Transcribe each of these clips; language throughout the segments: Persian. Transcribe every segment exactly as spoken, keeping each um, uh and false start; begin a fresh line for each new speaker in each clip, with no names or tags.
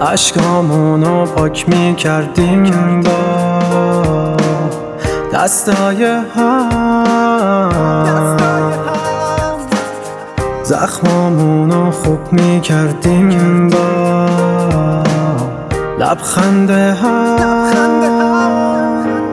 عشقامونو پاک می کردیم با دستای هم، زخمامونو خوب می کردیم با لبخند هم.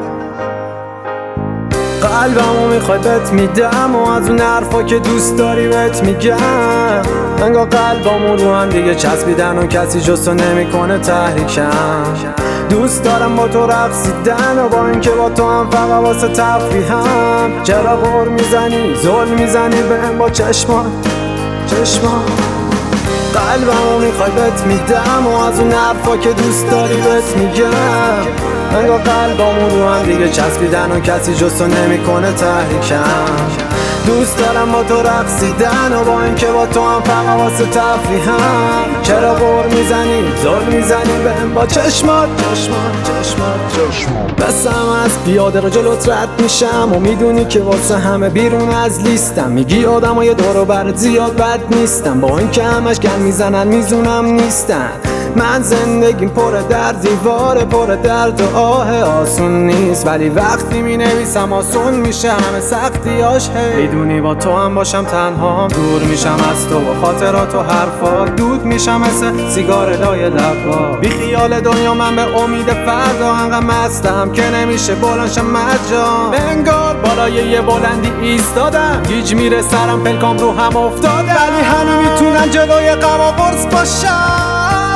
قلبمو میخوای بهت میدم و از اون حرفا که دوست داری بهت میگم. انگار قلبامون رو هم دیگه چسبیدن و کسی جز تو نمیکنه تحریکم. دوست دارم با تو رقصیدن و با اینکه با تو هم فقط واسه تفریحم. چرا غر میزنی ظلم میزنی بهم با چشمات چشمات؟ قلبمو میخوای بهت میدم و از اون حرفا که دوست داری بهت میگم. انگار قلبامون رو هم دیگه چسبیدن و کسی جز تو نمیکنه تحریکم. دوست دارم با تو رقصیدن و با اینکه با تو هم فقط واسه تفریحم. چرا غر میزنی ظلم میزنی بهم با چشمات چشمات چشمات چشمات؟ بسم از پیاده رو جلوت رد میشم و میدونی که واسه همه بیرون از لیستم. میگی آدمای دور و برت زیاد بد نیستم، با اینکه همش گن میزنن میزونم نیستن. من زندگیم پر در دیواره پر درد و آه، آسون نیست ولی وقتی می نویسم آسون میشه همه سختیاش. هی میدونی با تو هم باشم تنها دور میشم از تو و خاطرات و حرفا. دود میشم مثل سیگار لای لبا. بی خیال دنیا من به امید فردا انقدر مستم که نمیشه بلنشم مجان. انگار بالای یه بلندی ایستادم، گیج میره سرم پلکام رو هم افتاده، ولی همه میتونن جلوی غم و قرص باشن.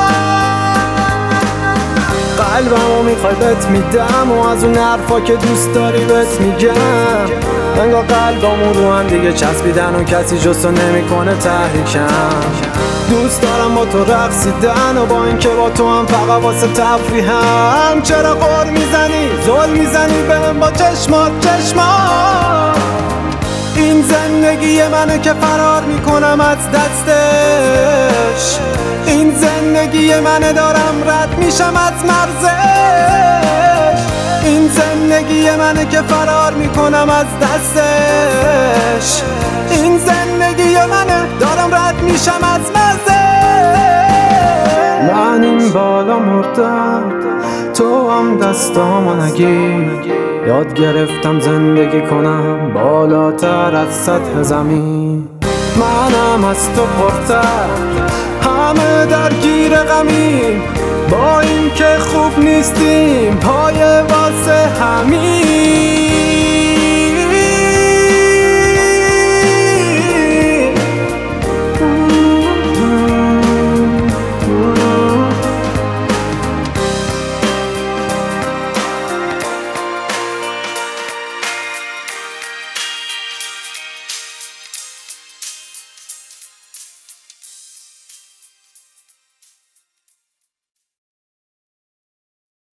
قلبمو میخوای بهت میدم و از اون حرفا که دوست داری بهت میگم. انگار قلبمون رو هم دیگه چسبیدن و کسی جز تو نمیکنه تحریکم. دوست دارم با تو رقصیدن و با اینکه با تو هم فقط واسه تفریحم. چرا غر میزنی ظلم میزنی بهم با چشمات چشمات؟ این زندگی منه که فرار میکنم از دستش. این زندگی منه دارم رد میشم از مرزش. این زندگی منه که فرار میکنم از دستش. این زندگی منه دارم رد میشم از مرزش. من این بالا مردم تو هم دستامو نگیر. یاد گرفتم زندگی کنم بالاتر از سطح زمین. منم از تو پرتر همه درگیر غمیم، با این که خوب نیستیم پای واسه همین.